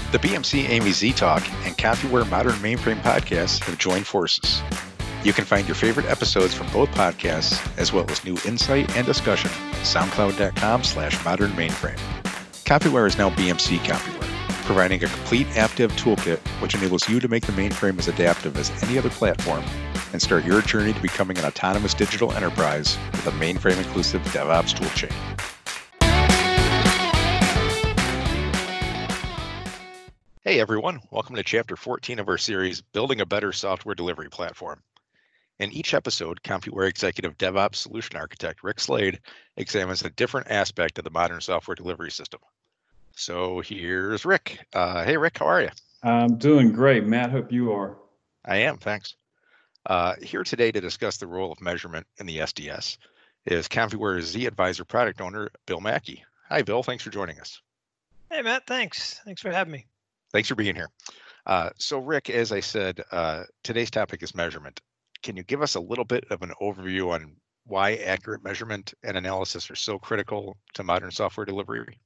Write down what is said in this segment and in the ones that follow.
The BMC AMZ Talk and CompuWare Modern Mainframe podcasts have joined forces. You can find your favorite episodes from both podcasts, as well as new insight and discussion at soundcloud.com/modern mainframe. CompuWare is now BMC CompuWare, providing a complete app dev toolkit which enables you to make the mainframe as adaptive as any other platform and start your journey to becoming an autonomous digital enterprise with a mainframe-inclusive DevOps toolchain. Hey everyone, welcome to Chapter 14 of our series, Building a Better Software Delivery Platform. In each episode, CompuWare Executive DevOps Solution Architect Rick Slade examines a different aspect of the modern software delivery system. So here's Rick. Hey Rick, how are you? I'm doing great, Matt. Hope you are. I am, thanks. Here today to discuss the role of measurement in the SDS is CompuWare's zAdvisor product owner, Bill Mackey. Hi Bill, thanks for joining us. Hey Matt, thanks. Thanks for having me. Thanks for being here. So Rick, as I said, today's topic is measurement. Can you give us a little bit of an overview on why accurate measurement and analysis are so critical to modern software delivery?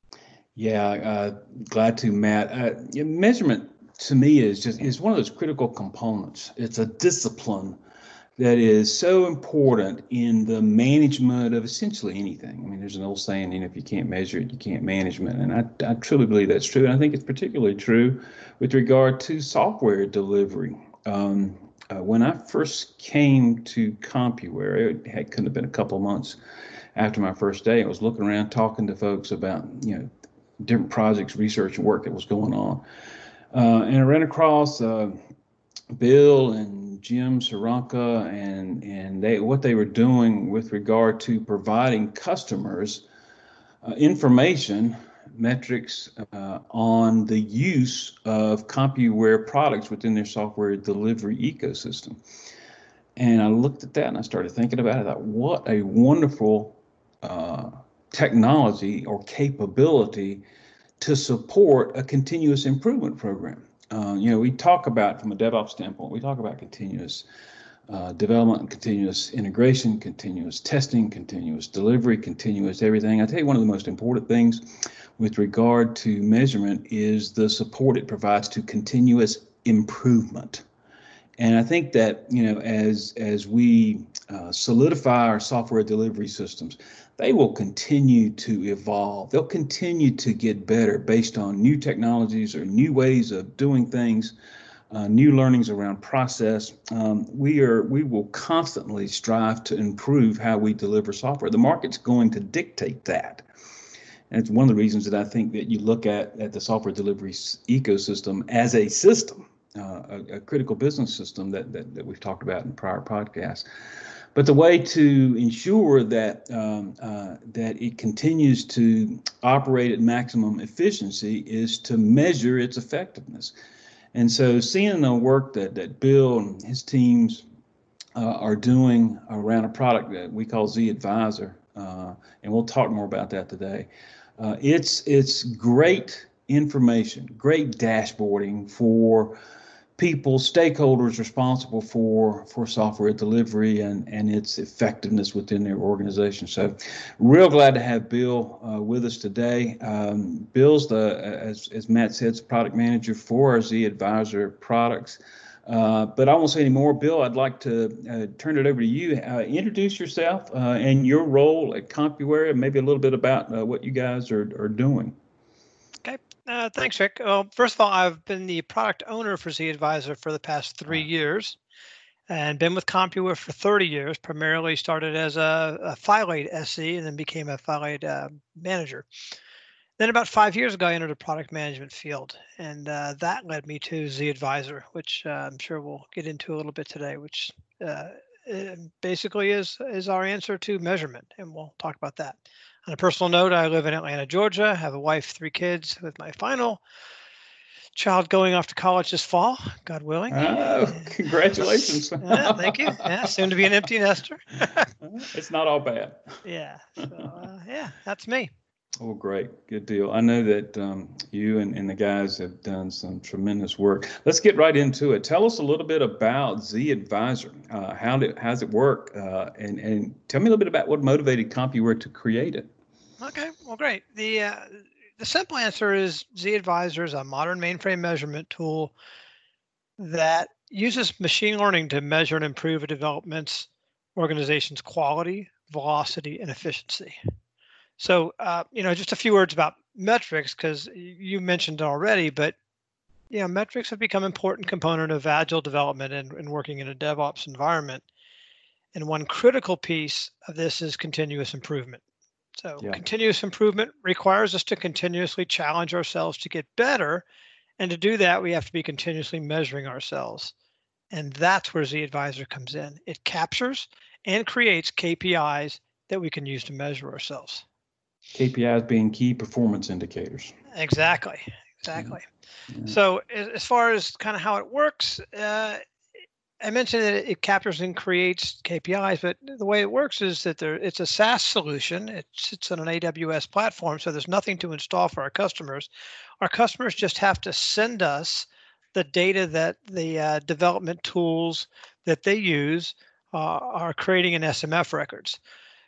Yeah, glad to, Matt. Measurement to me is one of those critical components. It's a discipline that is so important in the management of essentially anything. I mean, there's an old saying, if you can't measure it, you can't manage it. And I truly believe that's true. And I think it's particularly true with regard to software delivery. When I first came to CompuWare, it couldn't have been a couple of months after my first day. I was looking around talking to folks about, different projects, research and work that was going on. And I ran across Bill and Jim Saranka and what they were doing with regard to providing customers information, metrics on the use of CompuWare products within their software delivery ecosystem. And I looked at that and I started thinking about it. I thought, what a wonderful technology or capability to support a continuous improvement program. We talk about, from a DevOps standpoint, we talk about continuous development, continuous integration, continuous testing, continuous delivery, continuous everything. I tell you, one of the most important things with regard to measurement is the support it provides to continuous improvement. And I think that, as we solidify our software delivery systems, they will continue to evolve. They'll continue to get better based on new technologies or new ways of doing things, new learnings around process. We will constantly strive to improve how we deliver software. The market's going to dictate that. And it's one of the reasons that I think that you look at the software delivery ecosystem as a system, a critical business system that we've talked about in prior podcasts. But the way to ensure that it continues to operate at maximum efficiency is to measure its effectiveness. And so seeing the work that Bill and his teams are doing around a product that we call zAdvisor, and we'll talk more about that today, it's great information, great dashboarding for people, stakeholders responsible for software delivery and its effectiveness within their organization. So real glad to have Bill with us today. Bill's as Matt said, the product manager for our zAdvisor products. But I won't say any more. Bill, I'd like to turn it over to you. Introduce yourself and your role at CompuWare, and maybe a little bit about what you guys are doing. Okay, thanks, Rick. Well, first of all, I've been the product owner for zAdvisor for the past 3 years and been with CompuWare for 30 years, primarily started as a FileAid SE and then became a FileAid manager. Then about 5 years ago, I entered a product management field, and that led me to zAdvisor, which I'm sure we'll get into a little bit today, which basically is our answer to measurement, and we'll talk about that. On a personal note, I live in Atlanta, Georgia, have a wife, 3 kids, with my final child going off to college this fall, God willing. Oh, congratulations. Thank you. Yeah, soon to be an empty nester. It's not all bad. Yeah. So, that's me. Oh, great. Good deal. I know that you and the guys have done some tremendous work. Let's get right into it. Tell us a little bit about zAdvisor. How does it work? And tell me a little bit about what motivated CompuWare to create it. Okay, well, great. The the simple answer is Z-Advisor is a modern mainframe measurement tool that uses machine learning to measure and improve a development's organization's quality, velocity, and efficiency. So, just a few words about metrics, because you mentioned it already, but metrics have become an important component of agile development and working in a DevOps environment. And one critical piece of this is continuous improvement. So continuous improvement requires us to continuously challenge ourselves to get better. And to do that, we have to be continuously measuring ourselves. And that's where Z-Advisor comes in. It captures and creates KPIs that we can use to measure ourselves. KPIs being key performance indicators. Exactly. Yeah. So as far as kind of how it works, I mentioned that it captures and creates KPIs, but the way it works is that it's a SaaS solution. It sits on an AWS platform, so there's nothing to install for our customers. Our customers just have to send us the data that the development tools that they use are creating in SMF records.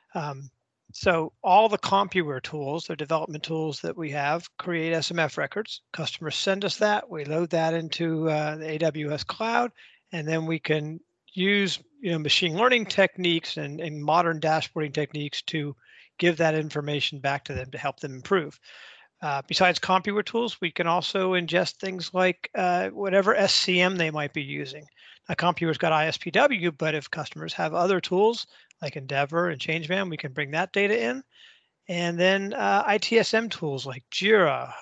So all the Compuware tools, the development tools that we have, create SMF records. Customers send us that. We load that into the AWS cloud, and then we can use machine learning techniques and modern dashboarding techniques to give that information back to them to help them improve. Besides Compuware tools, we can also ingest things like whatever SCM they might be using. Now, Compuware's got ISPW, but if customers have other tools like Endeavor and ChangeMan, we can bring that data in. And then ITSM tools like Jira,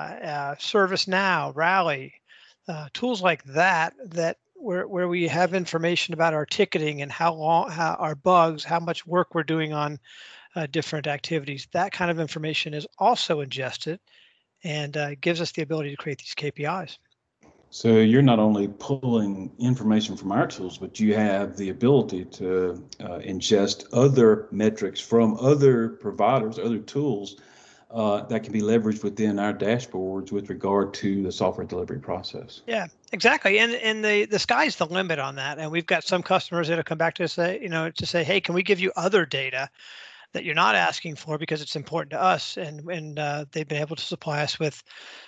ServiceNow, Rally, tools like that where we have information about our ticketing and how our bugs, how much work we're doing on different activities. That kind of information is also ingested and gives us the ability to create these KPIs. So you're not only pulling information from our tools, but you have the ability to ingest other metrics from other providers, other tools that can be leveraged within our dashboards with regard to the software delivery process. Yeah, exactly. And the sky's the limit on that. And we've got some customers that have come back to us, to say, hey, can we give you other data that you're not asking for because it's important to us? And they've been able to supply us with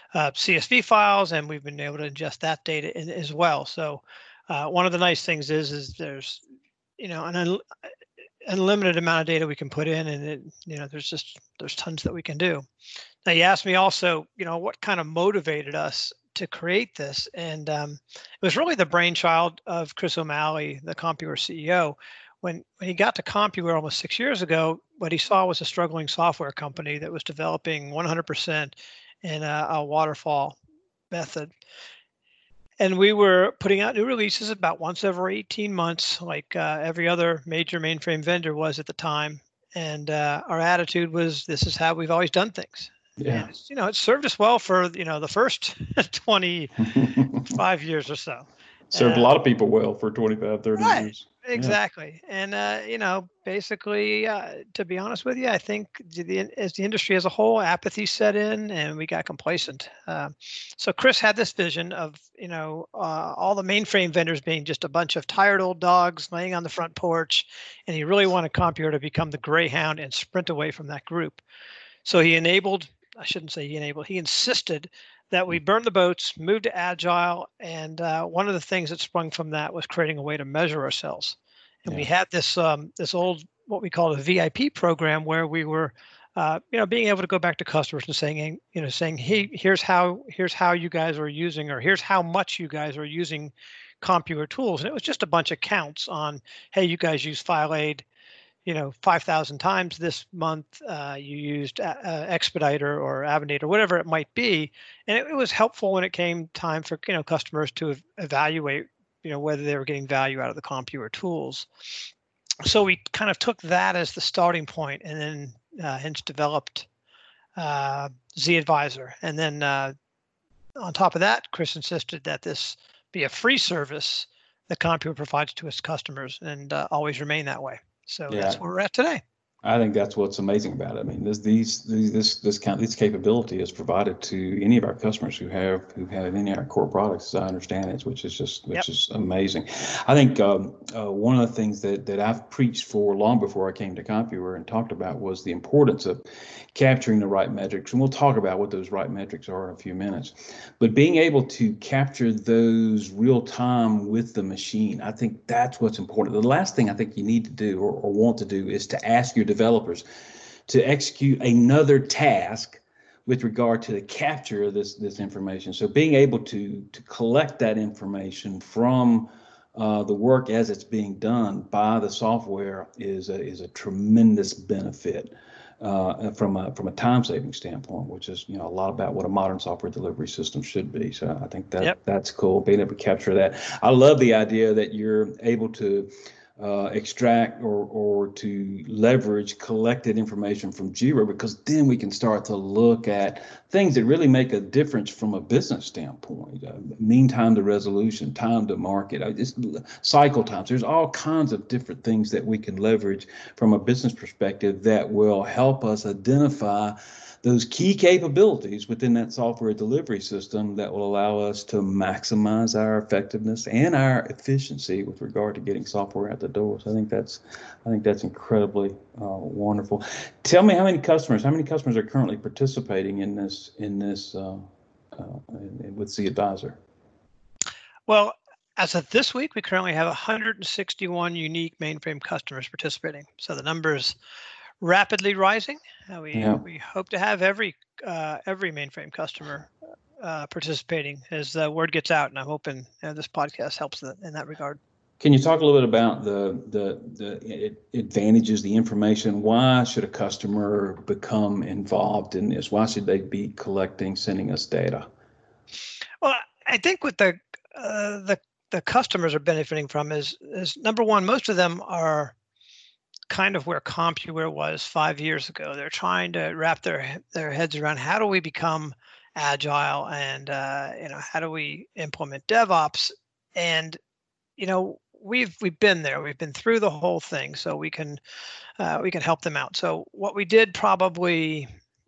CSV files, and we've been able to ingest that data in as well. So one of the nice things is there's an unlimited amount of data we can put in, and there's tons that we can do. Now, you asked me also, what kind of motivated us to create this, and it was really the brainchild of Chris O'Malley, the Compuware CEO. When he got to Compuware almost 6 years ago, what he saw was a struggling software company that was developing 100% in a waterfall method. And we were putting out new releases about once every 18 months, like every other major mainframe vendor was at the time. And our attitude was, this is how we've always done things. Yeah. And it served us well for, the first 25 years or so. Served a lot of people well for 25, 30 years. Exactly. Yeah. And, basically, to be honest with you, I think as the industry as a whole, apathy set in and we got complacent. So Chris had this vision of, all the mainframe vendors being just a bunch of tired old dogs laying on the front porch. And he really wanted Compuware to become the greyhound and sprint away from that group. So he insisted that we burn the boats, move to Agile, and one of the things that sprung from that was creating a way to measure ourselves. And we had this old, what we call a VIP program, where we were, being able to go back to customers and saying, hey, here's how you guys are using, or here's how much you guys are using Compuware tools. And it was just a bunch of counts on, hey, you guys use FileAid 5,000 times this month. You used Expediter or Avanade or whatever it might be, and it was helpful when it came time for customers to evaluate whether they were getting value out of the Compuware tools. So we kind of took that as the starting point, and then hence developed Z-Advisor. And then on top of that, Chris insisted that this be a free service that Compuware provides to its customers, and always remain that way. So that's where we're at today. I think that's what's amazing about it. I mean, this capability is provided to any of our customers who have any of our core products, as I understand it, which is amazing. I think one of the things that I've preached for long before I came to CompuWare and talked about was the importance of capturing the right metrics, and we'll talk about what those right metrics are in a few minutes. But being able to capture those real time with the machine, I think that's what's important. The last thing I think you need to do or want to do is to ask your developers to execute another task with regard to the capture of this information. So being able to collect that information from the work as it's being done by the software is a tremendous benefit. From a time saving standpoint, which is a lot about what a modern software delivery system should be. So I think that's cool, being able to capture that. I love the idea that you're able to extract or to leverage collected information from Jira, because then we can start to look at things that really make a difference from a business standpoint. Mean time to resolution, time to market, cycle times. There's all kinds of different things that we can leverage from a business perspective that will help us identify those key capabilities within that software delivery system that will allow us to maximize our effectiveness and our efficiency with regard to getting software out the door. So I think that's incredibly wonderful. Tell me how many customers are currently participating in this with Z Advisor? Well, as of this week, we currently have 161 unique mainframe customers participating. So the number's rapidly rising. We hope to have every mainframe customer participating as the word gets out, and I'm hoping this podcast helps in that regard. Can you talk a little bit about the advantages, the information? Why should a customer become involved in this? Why should they be sending us data? Well, I think what the customers are benefiting from is number one, most of them are kind of where CompuWare was 5 years ago. They're trying to wrap their heads around how do we become agile, and how do we implement DevOps, and we've been there. We've been through the whole thing, so we can help them out. So what we did probably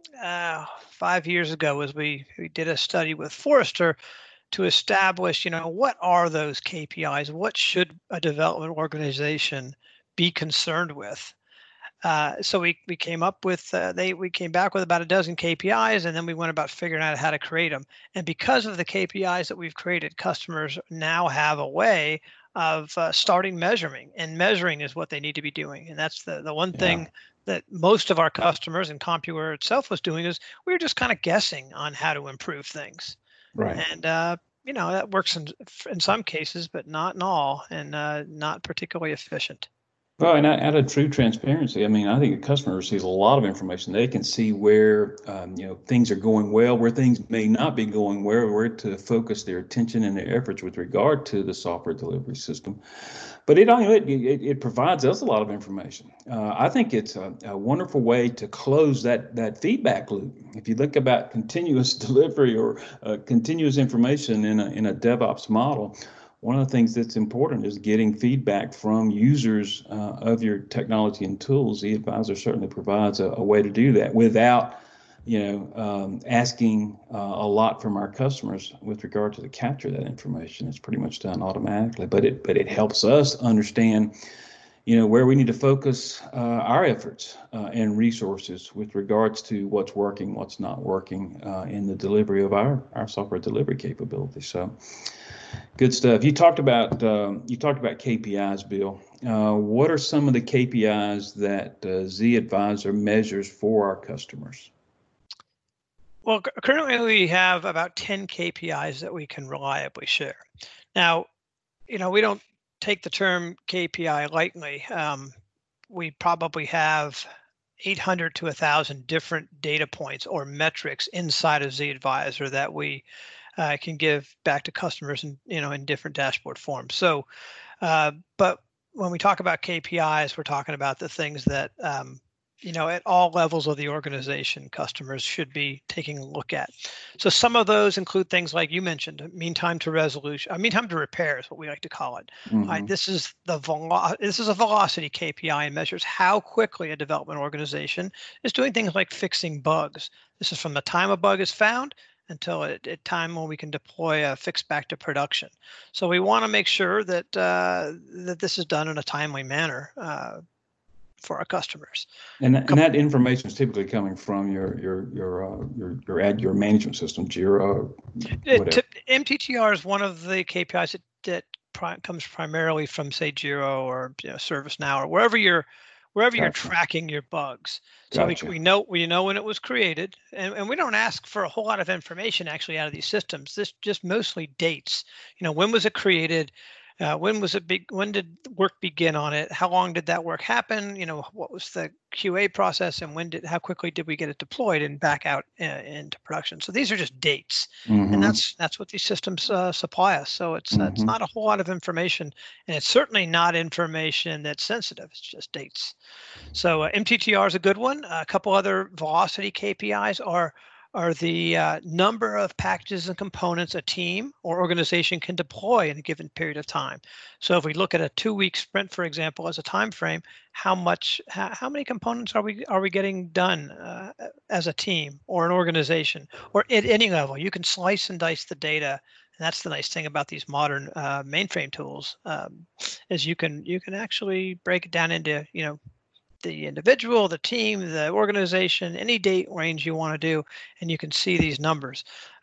5 years ago was we did a study with Forrester to establish, what are those KPIs? What should a development organization be concerned with? So we came up with we came back with about a dozen KPIs, and then we went about figuring out how to create them. And because of the KPIs that we've created, customers now have a way of starting measuring, and measuring is what they need to be doing. And that's the one thing that most of our customers and CompuWare itself was doing, is we were just kind of guessing on how to improve things. Right. And that works in some cases, but not in all, and not particularly efficient. Well, and out of true transparency, I mean, I think a customer receives a lot of information. They can see where things are going well, where things may not be going well, where to focus their attention and their efforts with regard to the software delivery system. But it provides us a lot of information. I think it's a wonderful way to close that feedback loop. If you look about continuous delivery or continuous information in a DevOps model, one of the things that's important is getting feedback from users of your technology and tools. Z Advisor certainly provides a way to do that without, asking a lot from our customers with regard to the capture of that information. It's pretty much done automatically, but it helps us understand, where we need to focus our efforts and resources with regards to what's working, what's not working in the delivery of our software delivery capabilities. So. Good stuff. You talked about KPIs, Bill. What are some of the KPIs that Z Advisor measures for our customers? Well, currently we have about 10 KPIs that we can reliably share. Now, we don't take the term KPI lightly. We probably have 800 to 1,000 different data points or metrics inside of Z Advisor that we can give back to customers in different dashboard forms. So, but when we talk about KPIs, we're talking about the things that at all levels of the organization, customers should be taking a look at. So some of those include things like you mentioned, mean time to resolution, mean time to repair is what we like to call it. Mm-hmm. This is a velocity KPI and measures how quickly a development organization is doing things like fixing bugs. This is from the time a bug is found until at time when we can deploy a fix back to production. So we want to make sure that that this is done in a timely manner for our customers. And that information is typically coming from your management system, Jira. MTTR is one of the KPIs that comes primarily from, say, Jira or ServiceNow or wherever you're tracking your bugs. So Gotcha. we know when it was created, and we don't ask for a whole lot of information actually out of these systems. This just mostly dates. When was it created? When did work begin on it? How long did that work happen? What was the QA process, and how quickly did we get it deployed and back out into production? So these are just dates, Mm-hmm. and that's what these systems supply us. So it's not a whole lot of information, and it's certainly not information that's sensitive. It's just dates. So MTTR is a good one. A couple other velocity KPIs are the number of packages and components a team or organization can deploy in a given period of time. So if we look at a 2-week sprint, for example, as a time frame, how many components are we getting done as a team or an organization or at any level? You can slice and dice the data. And that's the nice thing about these modern mainframe tools, is you can actually break it down into the individual, the team, the organization, any date range you want to do, and you can see these numbers.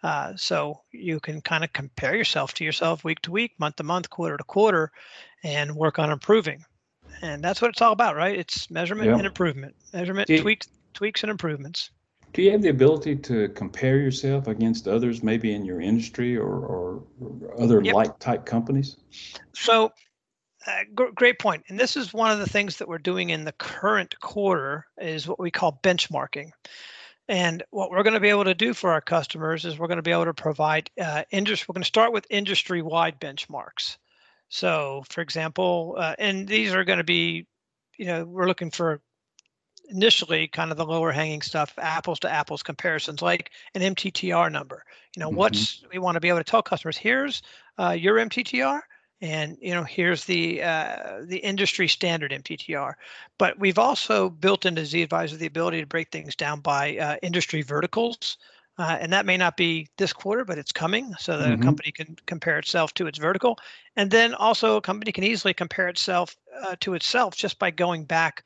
So you can kind of compare yourself to yourself week to week, month to month, quarter to quarter, and work on improving. And that's what it's all about, right? It's measurement and improvement. Measurement, tweaks and improvements. Do you have the ability to compare yourself against others, maybe in your industry or other like type companies? So great point. And this is one of the things that we're doing in the current quarter is what we call benchmarking. And what we're going to be able to do for our customers is we're going to be able to provide we're going to start with industry-wide benchmarks. So, for example, and these are going to be, we're looking for initially kind of the lower hanging stuff, apples to apples comparisons, like an MTTR number. We want to be able to tell customers, here's your MTTR. And here's the industry standard MTTR, but we've also built into ZAdvisor the ability to break things down by industry verticals, and that may not be this quarter, but it's coming. So the company can compare itself to its vertical, and then also a company can easily compare itself to itself just by going back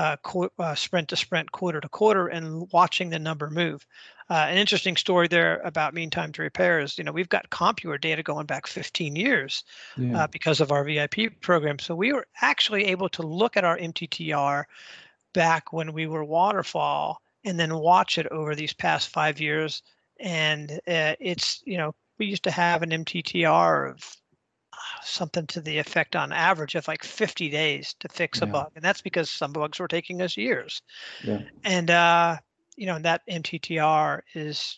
sprint to sprint, quarter to quarter, and watching the number move. An interesting story there about mean time to repair is, we've got Compuware data going back 15 years because of our VIP program. So we were actually able to look at our MTTR back when we were Waterfall and then watch it over these past 5 years. And it's, we used to have an MTTR of something to the effect on average of like 50 days to fix a bug. And that's because some bugs were taking us years. Yeah. And, that MTTR is,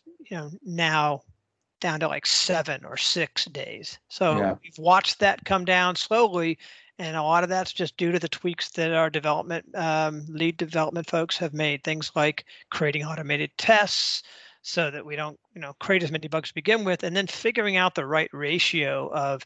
now down to like 7 or 6 days. So we've watched that come down slowly. And a lot of that's just due to the tweaks that our lead development folks have made. Things like creating automated tests so that we don't, create as many bugs to begin with, and then figuring out the right ratio of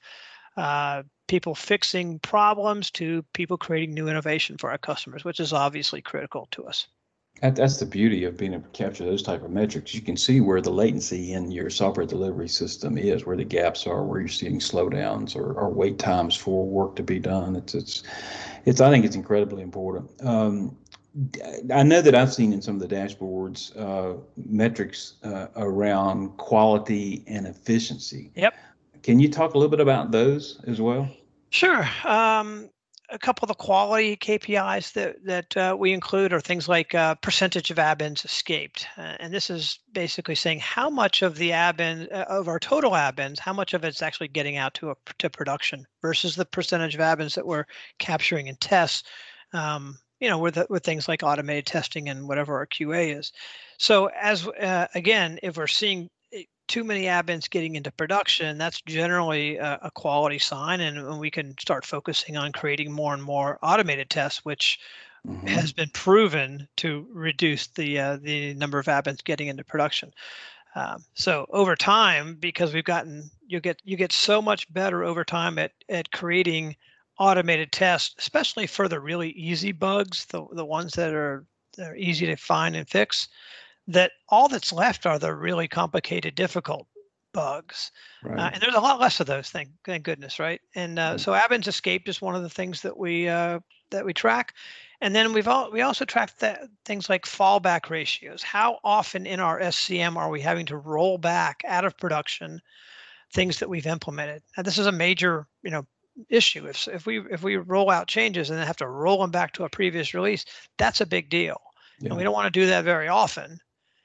people fixing problems to people creating new innovation for our customers, which is obviously critical to us. That's the beauty of being able to capture those type of metrics. You can see where the latency in your software delivery system is, where the gaps are, where you're seeing slowdowns or wait times for work to be done. It's I think it's incredibly important. I know that I've seen in some of the dashboards metrics around quality and efficiency. Yep. Can you talk a little bit about those as well? Sure. A couple of the quality KPIs that we include are things like percentage of admins escaped. And this is basically saying how much of the admin, of our total admins, how much of it's actually getting out to production versus the percentage of admins that we're capturing in tests, with things like automated testing and whatever our QA is. So as again, if we're seeing too many admins getting into production, that's generally a quality sign, and we can start focusing on creating more and more automated tests, which has been proven to reduce the number of Advents getting into production. So over time, because you get so much better over time at creating automated tests, especially for the really easy bugs, the ones that are easy to find and fix, that all that's left are the really complicated, difficult bugs. Right. And there's a lot less of those, thank goodness, right? And so Advents escaped is one of the things that we track. And then we also track things like fallback ratios. How often in our SCM are we having to roll back out of production things that we've implemented? Now, this is a major, issue. If we roll out changes and then have to roll them back to a previous release, that's a big deal. Yeah. And we don't want to do that very often.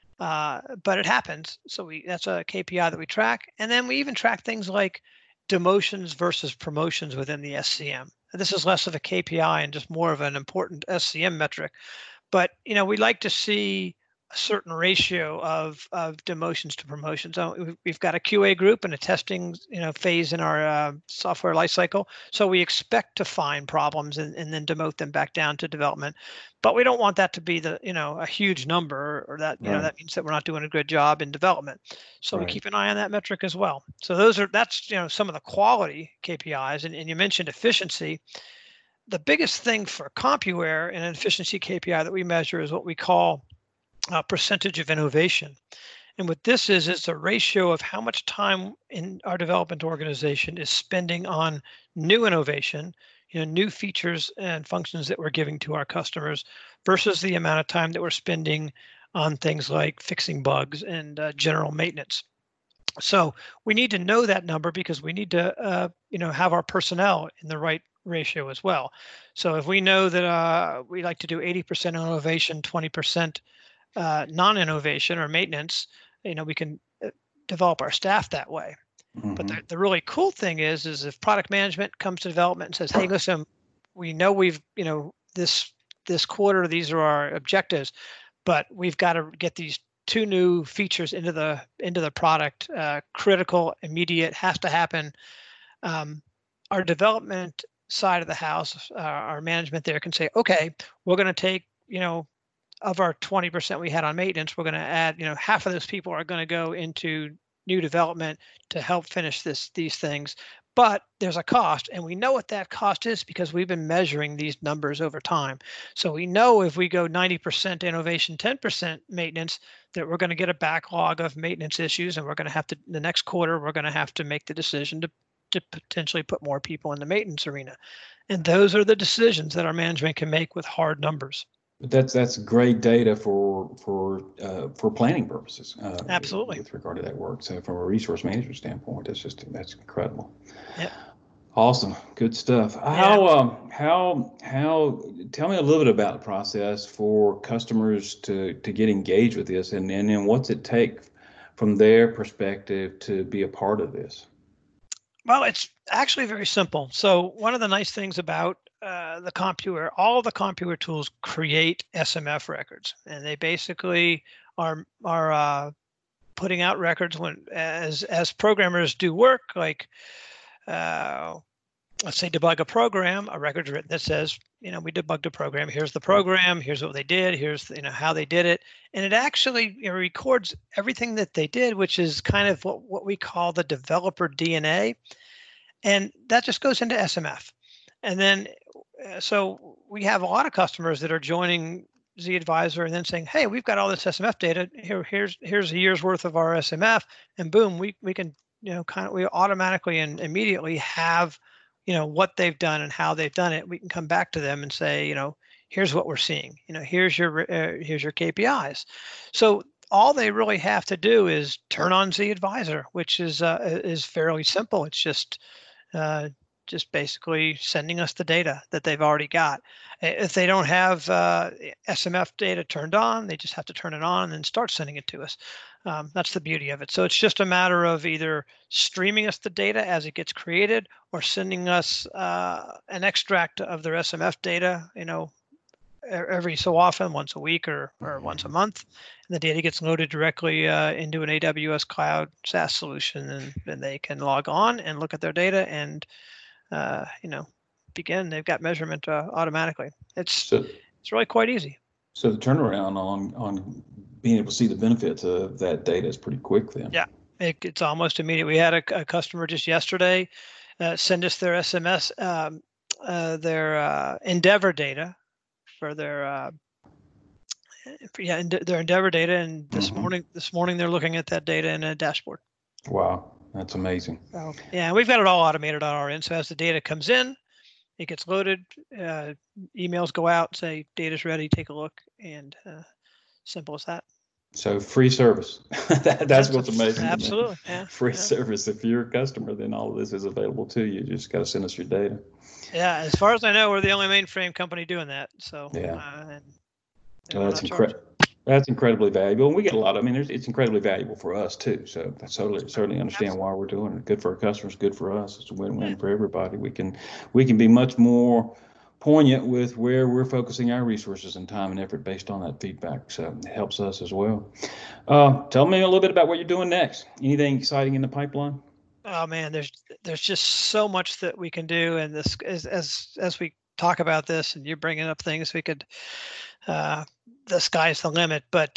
But it happens. So that's a KPI that we track. And then we even track things like demotions versus promotions within the SCM. This is less of a KPI and just more of an important SCM metric. But, we like to see a certain ratio of demotions to promotions. We've got a QA group and a testing, phase in our software lifecycle. So we expect to find problems and then demote them back down to development. But we don't want that to be a huge number, or that, that means that we're not doing a good job in development. So we keep an eye on that metric as well. So that's some of the quality KPIs. And you mentioned efficiency. The biggest thing for CompuWare and an efficiency KPI that we measure is what we call percentage of innovation. And what this is a ratio of how much time in our development organization is spending on new innovation, new features and functions that we're giving to our customers versus the amount of time that we're spending on things like fixing bugs and general maintenance. So we need to know that number because we need to, have our personnel in the right ratio as well. So if we know that we like to do 80% innovation, 20% non-innovation or maintenance, we can develop our staff that way. But the really cool thing is if product management comes to development and says, hey, listen, we know we've, this quarter, these are our objectives, but we've got to get these 2 new features into the product, critical, immediate, has to happen. Our development side of the house, our management there can say, okay, we're going to take, of our 20% we had on maintenance, we're going to add, half of those people are going to go into new development to help finish these things. But there's a cost, and we know what that cost is because we've been measuring these numbers over time. So we know if we go 90% innovation, 10% maintenance, that we're going to get a backlog of maintenance issues, and we're going to have to, the next quarter, we're going to have to make the decision to potentially put more people in the maintenance arena. And those are the decisions that our management can make with hard numbers. That's great data for planning purposes. Absolutely. With regard to that work. So from a resource management standpoint, that's incredible. Yeah. Awesome. Good stuff. Yeah. How tell me a little bit about the process for customers to get engaged with this, and then what's it take from their perspective to be a part of this? Well, it's actually very simple. So one of the nice things about the CompuWare, all of the CompuWare tools create SMF records, and they basically are putting out records when as programmers do work, like let's say debug a program, a record's written that says, we debugged a program. Here's the program. Here's what they did. Here's how they did it, and it actually records everything that they did, which is kind of what we call the developer DNA, and that just goes into SMF. And then, so we have a lot of customers that are joining Z-Advisor and then saying, hey, we've got all this SMF data. Here's a year's worth of our SMF, and boom, we can we automatically and immediately have what they've done and how they've done it. We can come back to them and say, here's what we're seeing. Here's your KPIs. So all they really have to do is turn on Z-Advisor, which is fairly simple. It's just basically sending us the data that they've already got. If they don't have SMF data turned on, they just have to turn it on and then start sending it to us. That's the beauty of it. So it's just a matter of either streaming us the data as it gets created or sending us an extract of their SMF data, every so often, once a week or once a month. And the data gets loaded directly into an AWS Cloud SaaS solution, and then they can log on and look at their data and begin. They've got measurement automatically. It's it's really quite easy. So the turnaround on being able to see the benefits of that data is pretty quick then. Yeah, it's almost immediate. We had a customer just yesterday send us their SMS, their Endeavor data for their their Endeavor data, and this morning they're looking at that data in a dashboard. Wow, that's amazing. So, yeah, we've got it all automated on our end. So as the data comes in, it gets loaded, emails go out, say data's ready, take a look, and simple as that. So free service. That's what's amazing. Absolutely. Yeah. Free service. If you're a customer, then all of this is available to you. You just got to send us your data. Yeah, as far as I know, we're the only mainframe company doing that. So yeah, that's incredibly valuable, and we get a lot. I mean, it's incredibly valuable for us too. So I certainly understand why we're doing it. Good for our customers, good for us. It's a win-win for everybody. We can be much more poignant with where we're focusing our resources and time and effort based on that feedback. So it helps us as well. Tell me a little bit about what you're doing next. Anything exciting in the pipeline? Oh man, there's just so much that we can do, and this as we talk about this, and you're bringing up things we could. The sky's the limit, but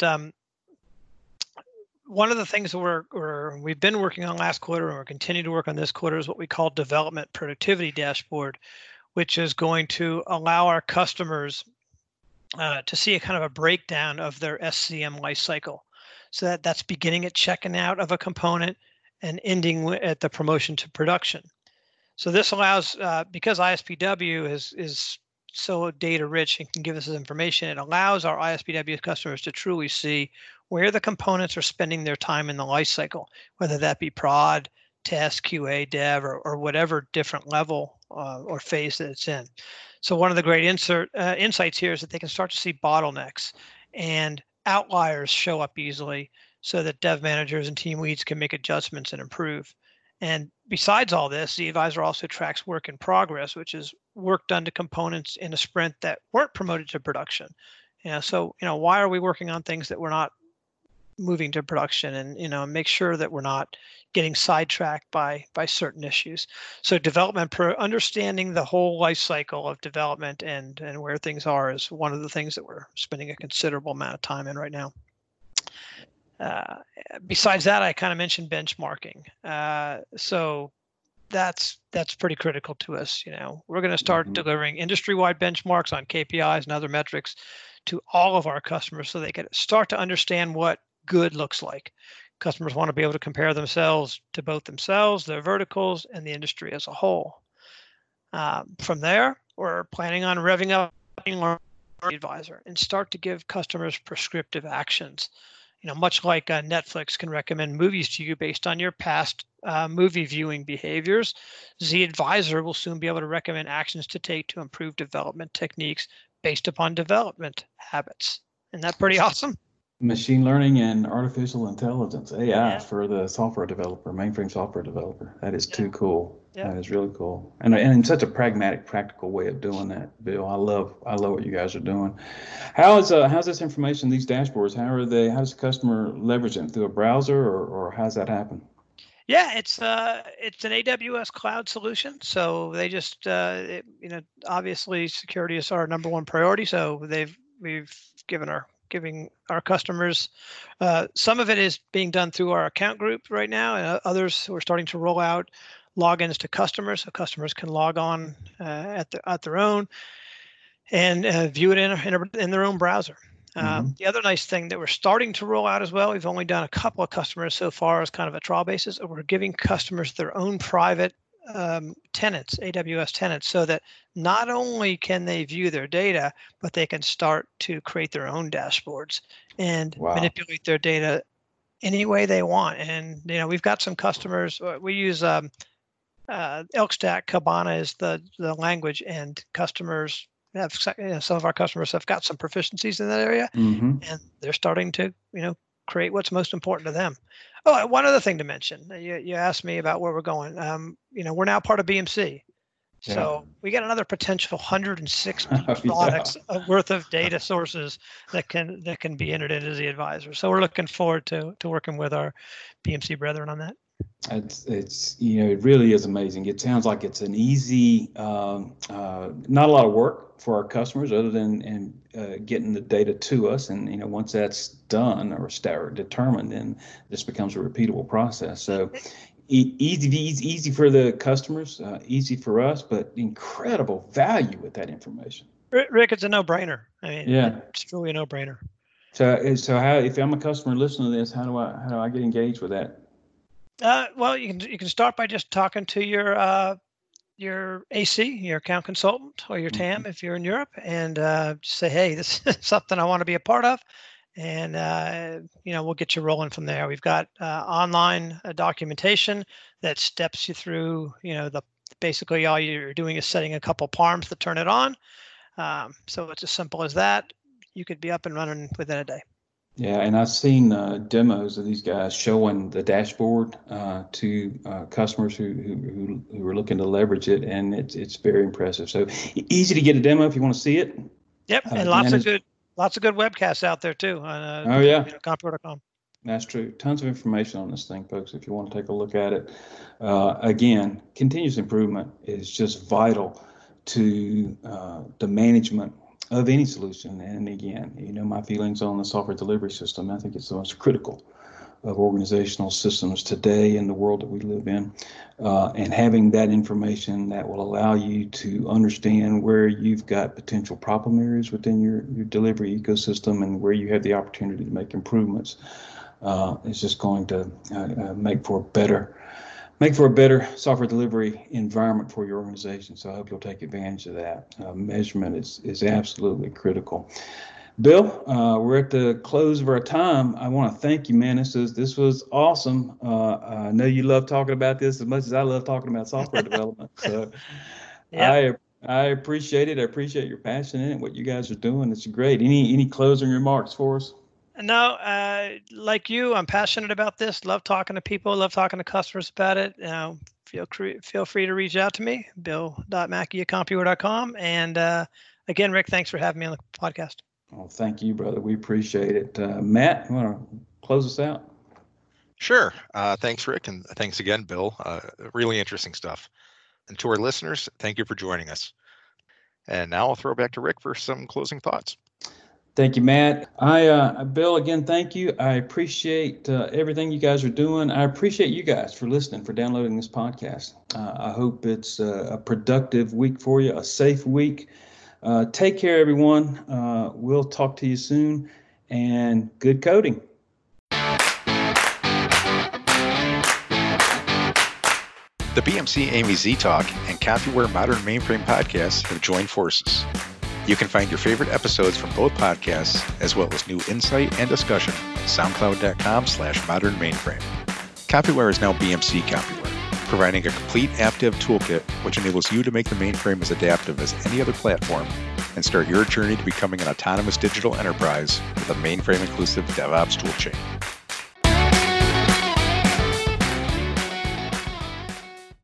one of the things that we've been working on last quarter, and we're continuing to work on this quarter, is what we call Development Productivity Dashboard, which is going to allow our customers to see a kind of a breakdown of their SCM lifecycle. So that's beginning at checking out of a component and ending at the promotion to production. So this allows, because ISPW is so data rich and can give us this information, it allows our ISPW customers to truly see where the components are spending their time in the life cycle, whether that be prod, test, QA, dev, or whatever different level or phase that it's in. So one of the great insights here is that they can start to see bottlenecks and outliers show up easily so that dev managers and team leads can make adjustments and improve. And besides all this, ZAdvisor also tracks work in progress, which is work done to components in a sprint that weren't promoted to production. So why are we working on things that we're not moving to production, and make sure that we're not getting sidetracked by certain issues. So understanding the whole life cycle of development and where things are is one of the things that we're spending a considerable amount of time in right now. Besides that, I kind of mentioned benchmarking. So that's pretty critical to us. We're going to start delivering industry-wide benchmarks on KPIs and other metrics to all of our customers so they can start to understand what good looks like. Customers want to be able to compare themselves to both themselves, their verticals, and the industry as a whole. From there, we're planning on revving up our advisor and start to give customers prescriptive actions. Much like Netflix can recommend movies to you based on your past movie viewing behaviors, ZAdvisor will soon be able to recommend actions to take to improve development techniques based upon development habits. Isn't that pretty awesome? Machine learning and artificial intelligence, AI, for the software developer, mainframe software developer. That is too cool. Yeah. That is really cool. And in such a pragmatic, practical way of doing that, Bill. I love what you guys are doing. How's this information, these dashboards, how does the customer leverage them? Through a browser or how's that happen? Yeah, it's an AWS cloud solution. So they just obviously security is our number one priority. So we've giving our customers, some of it is being done through our account group right now, and others we're starting to roll out logins to customers, so customers can log on at their own and view it in their own browser. The other nice thing that we're starting to roll out as well, we've only done a couple of customers so far as kind of a trial basis, we're giving customers their own private tenants, AWS tenants, so that not only can they view their data, but they can start to create their own dashboards and manipulate their data any way they want. And we've got some customers. We use Elk Stack, Kibana is the language, and customers have some of our customers have got some proficiencies in that area, and they're starting to create what's most important to them. Oh, one other thing to mention. You asked me about where we're going. We're now part of BMC. So we got another potential 160 products worth of data sources that can be entered into ZAdvisor. So we're looking forward to working with our BMC brethren on that. It's it really is amazing. It sounds like it's an easy, not a lot of work for our customers, other than getting the data to us. And once that's done or determined, then this becomes a repeatable process. So easy for the customers, easy for us, but incredible value with that information. Rick, it's a no-brainer. I mean, yeah, it's truly a no-brainer. So how, if I'm a customer listening to this, how do I get engaged with that? Well, you can start by just talking to your AC, your account consultant, or your TAM if you're in Europe, and just say, hey, this is something I want to be a part of, and we'll get you rolling from there. We've got online documentation that steps you through. Basically all you're doing is setting a couple parms to turn it on. So it's as simple as that. You could be up and running within a day. Yeah, and I've seen demos of these guys showing the dashboard to customers who are looking to leverage it, and it's very impressive. So easy to get a demo if you want to see it. Yep, and lots of good webcasts out there too on CompuWare.com. That's true. Tons of information on this thing, folks, if you want to take a look at it. Again, continuous improvement is just vital to the management of any solution. And again, my feelings on the software delivery system. I think it's the most critical of organizational systems today in the world that we live in. And having that information that will allow you to understand where you've got potential problem areas within your delivery ecosystem and where you have the opportunity to make improvements is just going to make for a better software delivery environment for your organization. So I hope you'll take advantage of that. Measurement is absolutely critical. Bill, we're at the close of our time. I want to thank you, man. This was awesome. I know you love talking about this as much as I love talking about software development. So yep. I appreciate it. I appreciate your passion in it, what you guys are doing. It's great. Any closing remarks for us? No, like you, I'm passionate about this. Love talking to people. Love talking to customers about it. Feel free to reach out to me, bill.mackey@CompuWare.com. And again, Rick, thanks for having me on the podcast. Well, thank you, brother. We appreciate it. Matt, you want to close us out? Sure. Thanks, Rick, and thanks again, Bill. Really interesting stuff. And to our listeners, thank you for joining us. And now I'll throw it back to Rick for some closing thoughts. Thank you, Matt. Bill, again, thank you. I appreciate everything you guys are doing. I appreciate you guys for listening, for downloading this podcast. I hope it's a productive week for you, a safe week. Take care, everyone. We'll talk to you soon, and good coding. The BMC Amy Z Talk and CompuWare Modern Mainframe podcasts have joined forces. You can find your favorite episodes from both podcasts, as well as new insight and discussion at soundcloud.com/modernmainframe. CompuWare is now BMC CompuWare, providing a complete app dev toolkit which enables you to make the mainframe as adaptive as any other platform and start your journey to becoming an autonomous digital enterprise with a mainframe-inclusive DevOps toolchain.